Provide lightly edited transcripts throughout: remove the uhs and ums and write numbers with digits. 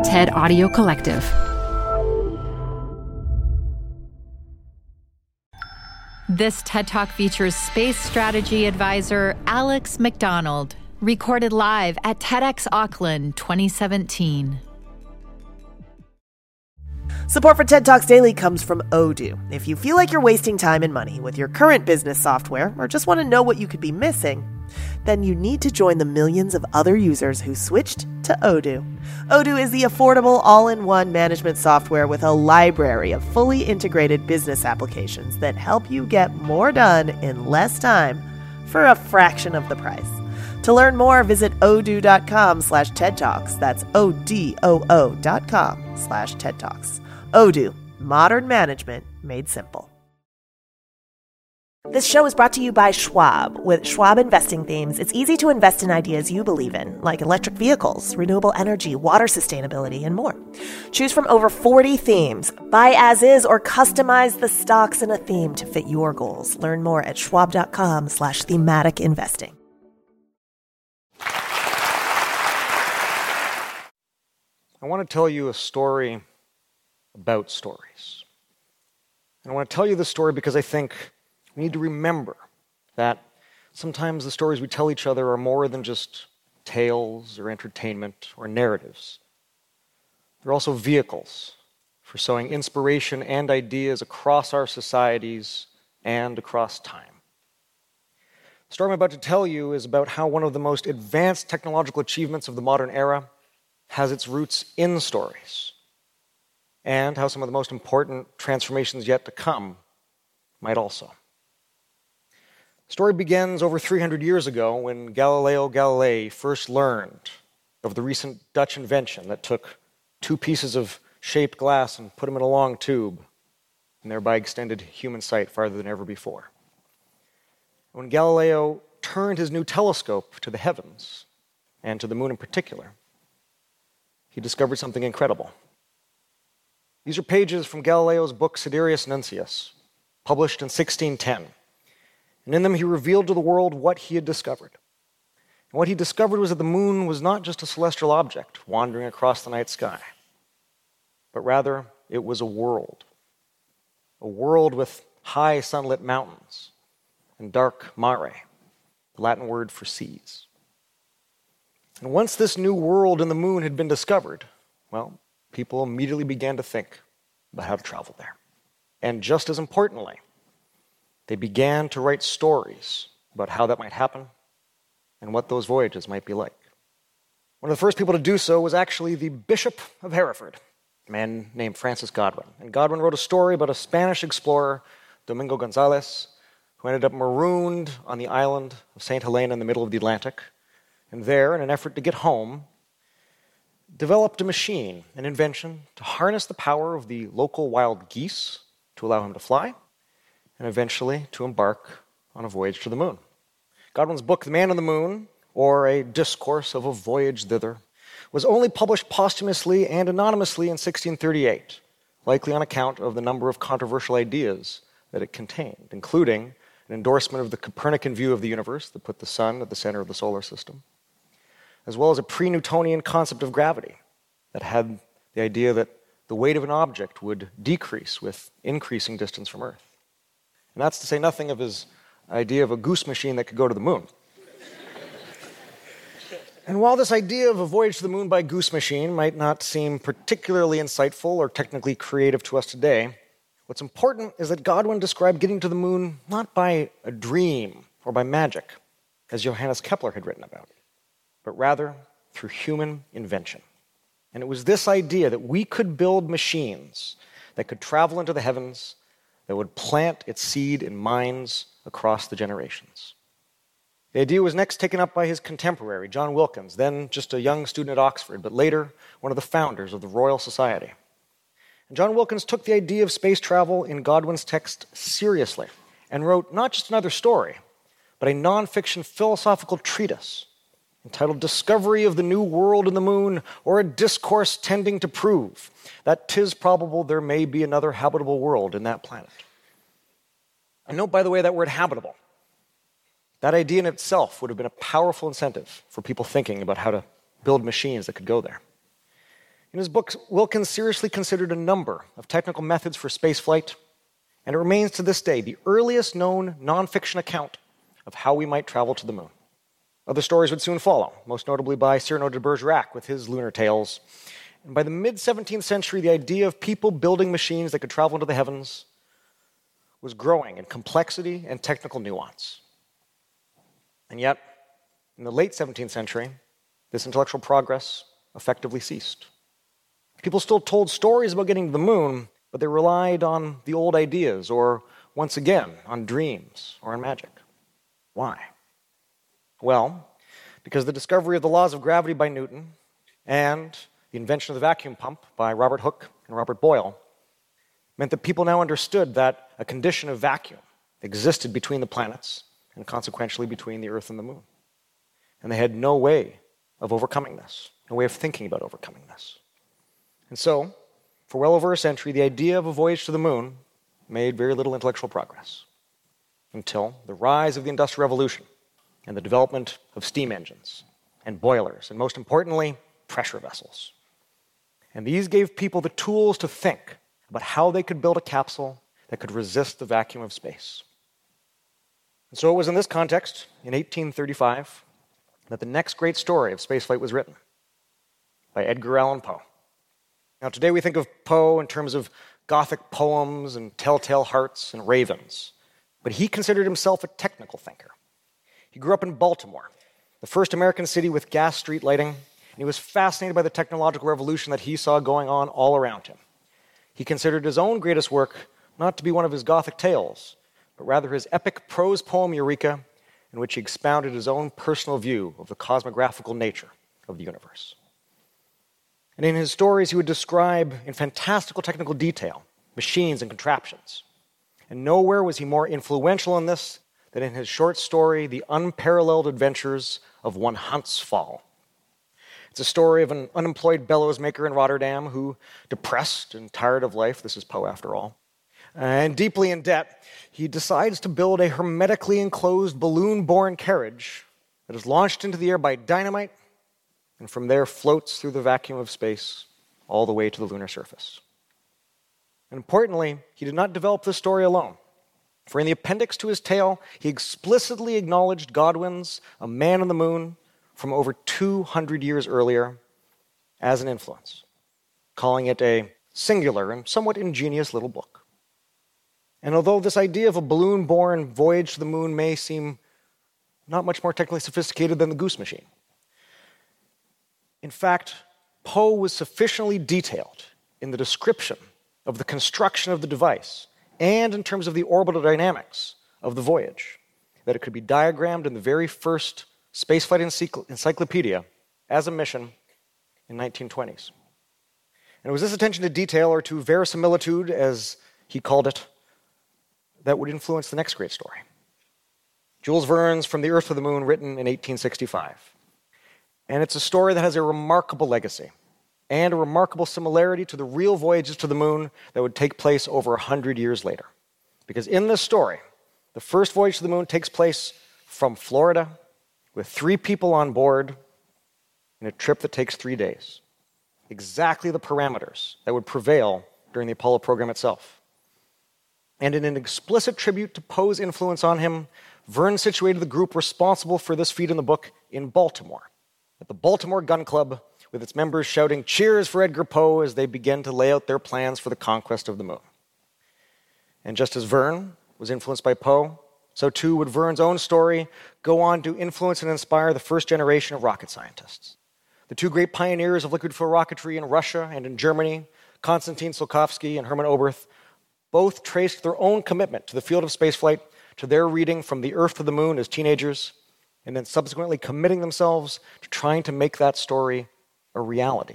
TED Audio Collective. This TED Talk features space strategy advisor Alex McDonald, recorded live at TEDx Auckland 2017. Support for TED Talks Daily comes from Odoo. If you feel like you're wasting time and money with your current business software or just want to know what you could be missing, then you need to join the millions of other users who switched to Odoo. Odoo is the affordable all-in-one management software with a library of fully integrated business applications that help you get more done in less time for a fraction of the price. To learn more, visit odoo.com/TED Talks. That's ODOO.com/TED Talks. Odoo, modern management made simple. This show is brought to you by Schwab. With Schwab investing themes, it's easy to invest in ideas you believe in, like electric vehicles, renewable energy, water sustainability, and more. Choose from over 40 themes. Buy as is or customize the stocks in a theme to fit your goals. Learn more at schwab.com/thematic investing. I want to tell you a story about stories. And I want to tell you this story because I think we need to remember that sometimes the stories we tell each other are more than just tales or entertainment or narratives. They're also vehicles for sowing inspiration and ideas across our societies and across time. The story I'm about to tell you is about how one of the most advanced technological achievements of the modern era has its roots in stories, and how some of the most important transformations yet to come might also. The story begins over 300 years ago when Galileo Galilei first learned of the recent Dutch invention that took two pieces of shaped glass and put them in a long tube, and thereby extended human sight farther than ever before. When Galileo turned his new telescope to the heavens, and to the moon in particular, he discovered something incredible. These are pages from Galileo's book Sidereus Nuncius, published in 1610. And in them he revealed to the world what he had discovered. And what he discovered was that the moon was not just a celestial object wandering across the night sky, but rather it was a world with high sunlit mountains and dark mare, the Latin word for seas. And once this new world in the moon had been discovered, well, people immediately began to think about how to travel there. And just as importantly, they began to write stories about how that might happen and what those voyages might be like. One of the first people to do so was actually the Bishop of Hereford, a man named Francis Godwin. And Godwin wrote a story about a Spanish explorer, Domingo Gonzalez, who ended up marooned on the island of St. Helena in the middle of the Atlantic, and there, in an effort to get home, developed a machine, an invention, to harness the power of the local wild geese to allow him to fly, and eventually to embark on a voyage to the moon. Godwin's book, The Man on the Moon, or A Discourse of a Voyage Thither, was only published posthumously and anonymously in 1638, likely on account of the number of controversial ideas that it contained, including an endorsement of the Copernican view of the universe that put the sun at the center of the solar system, as well as a pre-Newtonian concept of gravity that had the idea that the weight of an object would decrease with increasing distance from Earth. And that's to say nothing of his idea of a goose machine that could go to the moon. And while this idea of a voyage to the moon by goose machine might not seem particularly insightful or technically creative to us today, what's important is that Godwin described getting to the moon not by a dream or by magic, as Johannes Kepler had written about, but rather through human invention. And it was this idea that we could build machines that could travel into the heavens, that would plant its seed in minds across the generations. The idea was next taken up by his contemporary, John Wilkins, then just a young student at Oxford, but later one of the founders of the Royal Society. And John Wilkins took the idea of space travel in Godwin's text seriously and wrote not just another story, but a non-fiction philosophical treatise entitled Discovery of the New World in the Moon, or a discourse tending to prove that 'tis probable there may be another habitable world in that planet. And note, by the way, that word habitable. That idea in itself would have been a powerful incentive for people thinking about how to build machines that could go there. In his book, Wilkins seriously considered a number of technical methods for spaceflight, and it remains to this day the earliest known nonfiction account of how we might travel to the moon. Other stories would soon follow, most notably by Cyrano de Bergerac with his Lunar Tales. And by the mid-17th century, the idea of people building machines that could travel into the heavens was growing in complexity and technical nuance. And yet, in the late 17th century, this intellectual progress effectively ceased. People still told stories about getting to the moon, but they relied on the old ideas, or once again, on dreams or on magic. Why? Well, because the discovery of the laws of gravity by Newton and the invention of the vacuum pump by Robert Hooke and Robert Boyle meant that people now understood that a condition of vacuum existed between the planets and consequentially between the Earth and the moon. And they had no way of overcoming this, no way of thinking about overcoming this. And so, for well over a century, the idea of a voyage to the moon made very little intellectual progress until the rise of the Industrial Revolution and the development of steam engines and boilers, and most importantly, pressure vessels. And these gave people the tools to think about how they could build a capsule that could resist the vacuum of space. And so it was in this context, in 1835, that the next great story of spaceflight was written by Edgar Allan Poe. Now, today we think of Poe in terms of Gothic poems and telltale hearts and ravens, but he considered himself a technical thinker. He grew up in Baltimore, the first American city with gas street lighting, and he was fascinated by the technological revolution that he saw going on all around him. He considered his own greatest work not to be one of his Gothic tales, but rather his epic prose poem Eureka, in which he expounded his own personal view of the cosmographical nature of the universe. And in his stories, he would describe in fantastical technical detail machines and contraptions. And nowhere was he more influential in this than in his short story, The Unparalleled Adventures of One Hans Pfaall. It's a story of an unemployed bellows maker in Rotterdam who, depressed and tired of life, this is Poe after all, and deeply in debt, he decides to build a hermetically enclosed balloon-borne carriage that is launched into the air by dynamite and from there floats through the vacuum of space all the way to the lunar surface. And importantly, he did not develop this story alone. For in the appendix to his tale, he explicitly acknowledged Godwin's A Man on the Moon from over 200 years earlier as an influence, calling it a singular and somewhat ingenious little book. And although this idea of a balloon-borne voyage to the moon may seem not much more technically sophisticated than the Goose machine, in fact, Poe was sufficiently detailed in the description of the construction of the device and in terms of the orbital dynamics of the voyage that it could be diagrammed in the very first spaceflight encyclopedia as a mission in 1920s. And it was this attention to detail, or to verisimilitude, as he called it, that would influence the next great story. Jules Verne's From the Earth to the Moon, written in 1865. And it's a story that has a remarkable legacy and a remarkable similarity to the real voyages to the moon that would take place over 100 years later. Because in this story, the first voyage to the moon takes place from Florida with 3 people on board in a trip that takes 3 days. Exactly the parameters that would prevail during the Apollo program itself. And in an explicit tribute to Poe's influence on him, Verne situated the group responsible for this feat in the book in Baltimore, at the Baltimore Gun Club, with its members shouting cheers for Edgar Poe as they begin to lay out their plans for the conquest of the moon. And just as Verne was influenced by Poe, so too would Verne's own story go on to influence and inspire the first generation of rocket scientists. The 2 great pioneers of liquid fuel rocketry in Russia and in Germany, Konstantin Tsiolkovsky and Hermann Oberth, both traced their own commitment to the field of spaceflight to their reading From the Earth to the Moon as teenagers, and then subsequently committing themselves to trying to make that story a reality.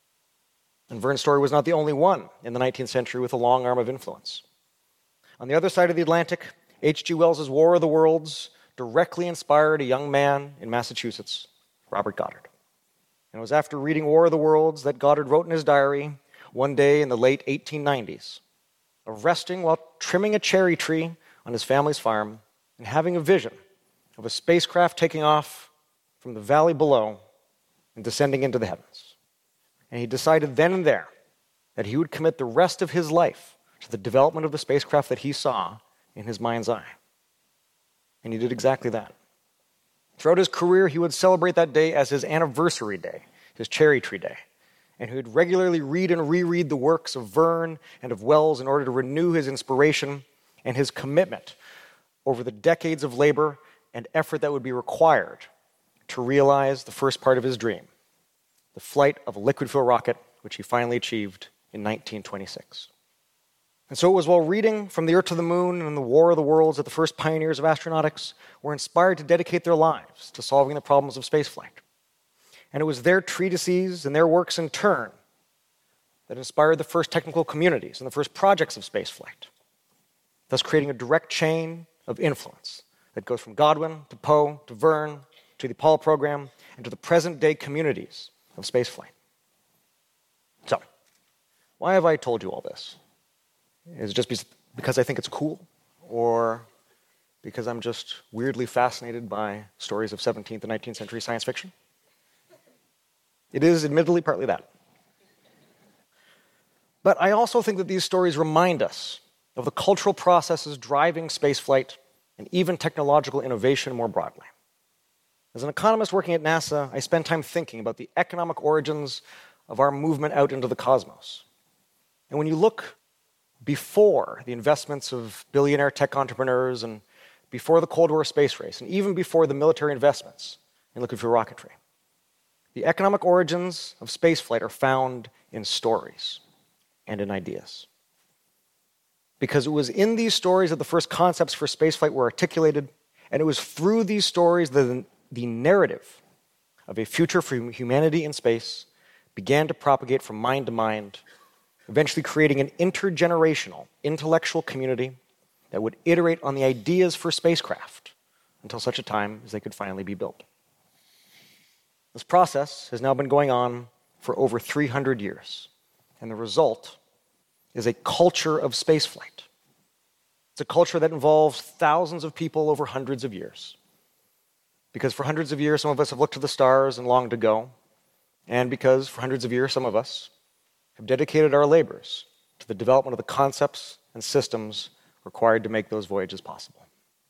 And Verne's story was not the only one in the 19th century with a long arm of influence. On the other side of the Atlantic, H.G. Wells' War of the Worlds directly inspired a young man in Massachusetts, Robert Goddard. And it was after reading War of the Worlds that Goddard wrote in his diary one day in the late 1890s of resting while trimming a cherry tree on his family's farm and having a vision of a spacecraft taking off from the valley below and descending into the heavens. And he decided then and there that he would commit the rest of his life to the development of the spacecraft that he saw in his mind's eye. And he did exactly that. Throughout his career, he would celebrate that day as his anniversary day, his cherry tree day. And he would regularly read and reread the works of Verne and of Wells in order to renew his inspiration and his commitment over the decades of labor and effort that would be required to realize the first part of his dream, the flight of a liquid fuel rocket, which he finally achieved in 1926. And so it was while reading From the Earth to the Moon and The War of the Worlds that the first pioneers of astronautics were inspired to dedicate their lives to solving the problems of spaceflight. And it was their treatises and their works in turn that inspired the first technical communities and the first projects of spaceflight, thus creating a direct chain of influence that goes from Godwin to Poe to Verne to the Apollo program and to the present-day communities of spaceflight. So, why have I told you all this? Is it just because I think it's cool? Or because I'm just weirdly fascinated by stories of 17th and 19th century science fiction? It is admittedly partly that. But I also think that these stories remind us of the cultural processes driving spaceflight and even technological innovation more broadly. As an economist working at NASA, I spend time thinking about the economic origins of our movement out into the cosmos. And when you look before the investments of billionaire tech entrepreneurs and before the Cold War space race and even before the military investments in liquid fuel rocketry, the economic origins of spaceflight are found in stories and in ideas. Because it was in these stories that the first concepts for spaceflight were articulated, and it was through these stories that the narrative of a future for humanity in space began to propagate from mind to mind, eventually creating an intergenerational intellectual community that would iterate on the ideas for spacecraft until such a time as they could finally be built. This process has now been going on for over 300 years, and the result is a culture of spaceflight. It's a culture that involves thousands of people over hundreds of years. Because for hundreds of years, some of us have looked to the stars and longed to go, and because for hundreds of years, some of us have dedicated our labors to the development of the concepts and systems required to make those voyages possible.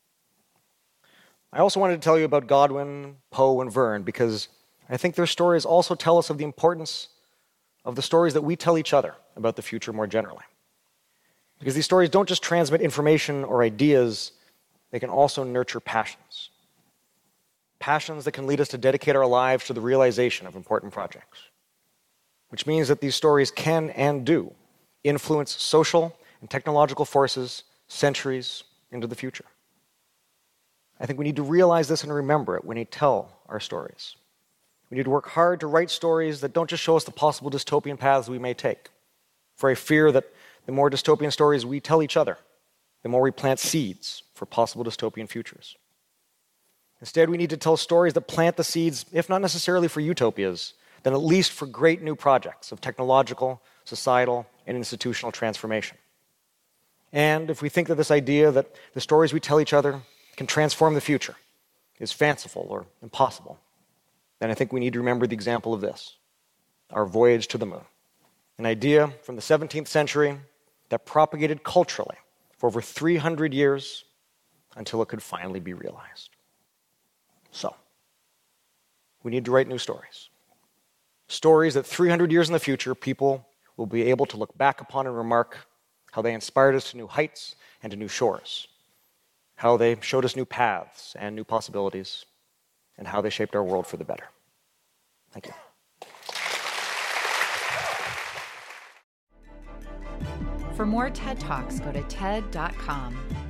I also wanted to tell you about Godwin, Poe, and Verne because I think their stories also tell us of the importance of the stories that we tell each other about the future more generally. Because these stories don't just transmit information or ideas, they can also nurture passions. Passions that can lead us to dedicate our lives to the realization of important projects. Which means that these stories can and do influence social and technological forces centuries into the future. I think we need to realize this and remember it when we tell our stories. We need to work hard to write stories that don't just show us the possible dystopian paths we may take. For I fear that the more dystopian stories we tell each other, the more we plant seeds for possible dystopian futures. Instead, we need to tell stories that plant the seeds, if not necessarily for utopias, then at least for great new projects of technological, societal, and institutional transformation. And if we think that this idea that the stories we tell each other can transform the future is fanciful or impossible, then I think we need to remember the example of this, our voyage to the moon. An idea from the 17th century that propagated culturally for over 300 years until it could finally be realized. So, we need to write new stories. Stories that 300 years in the future, people will be able to look back upon and remark how they inspired us to new heights and to new shores, how they showed us new paths and new possibilities, and how they shaped our world for the better. Thank you. For more TED Talks, go to TED.com.